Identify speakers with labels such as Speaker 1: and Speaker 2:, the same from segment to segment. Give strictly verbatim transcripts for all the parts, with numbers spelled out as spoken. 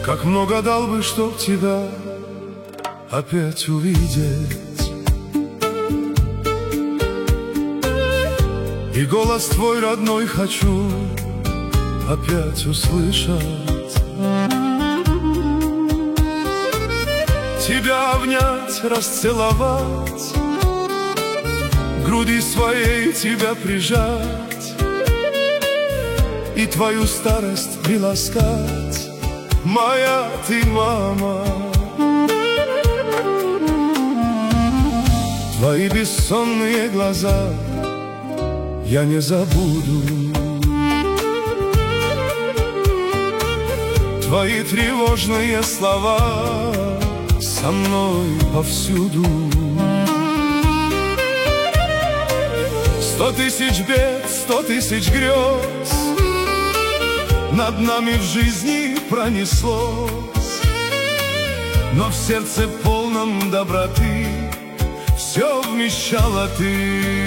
Speaker 1: Как много дал бы, чтоб тебя опять увидеть, и голос твой родной хочу опять услышать. Тебя обнять, расцеловать, груди своей тебя прижать и твою старость приласкать, моя ты мама. Твои бессонные глаза я не забуду, твои тревожные слова со мной повсюду. Сто тысяч бед, сто тысяч грез над нами в жизни пронеслось, но в сердце полном доброты все вмещала ты.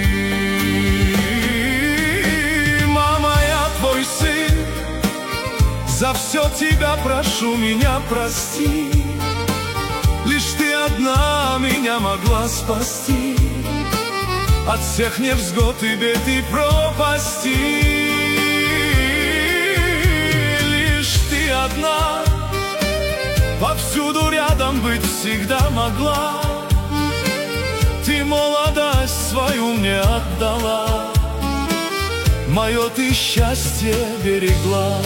Speaker 1: Мама, я твой сын, за все тебя прошу, меня прости. Лишь ты одна меня могла спасти от всех невзгод и бед и пропасти. Лишь ты одна повсюду рядом быть всегда могла. Ты молодость свою мне отдала, мое ты счастье берегла.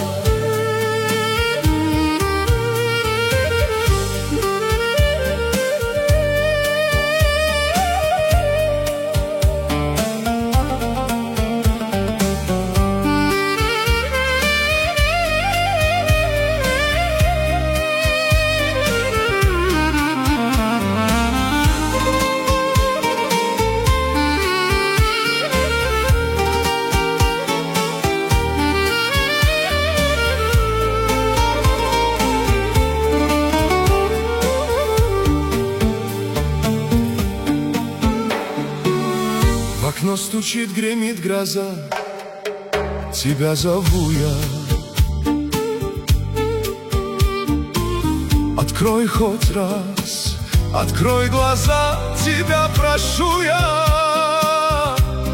Speaker 1: В окно стучит, гремит гроза, тебя зову я. Открой хоть раз, открой глаза, тебя прошу я.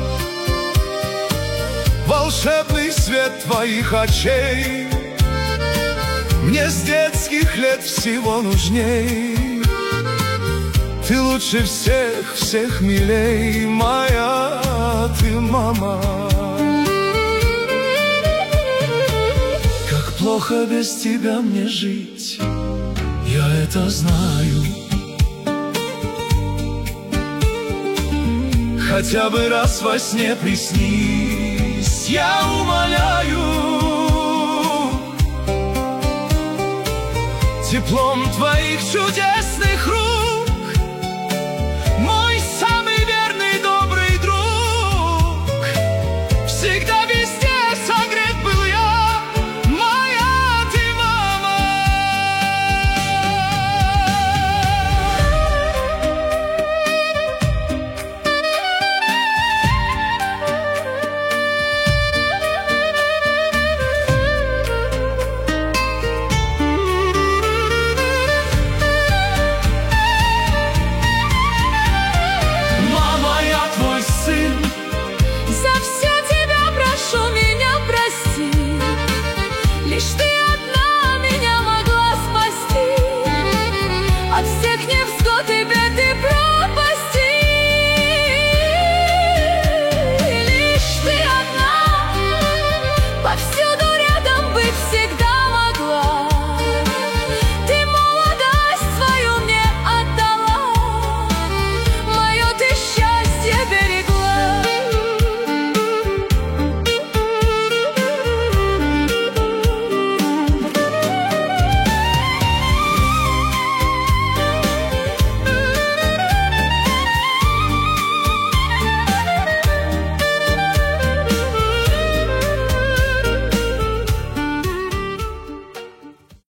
Speaker 1: Волшебный свет твоих очей мне с детских лет всего нужней. Ты лучше всех, всех милей, моя ты мама. Как плохо без тебя мне жить, я это знаю. Хотя бы раз во сне приснись, я умоляю. Теплом твоих чудесных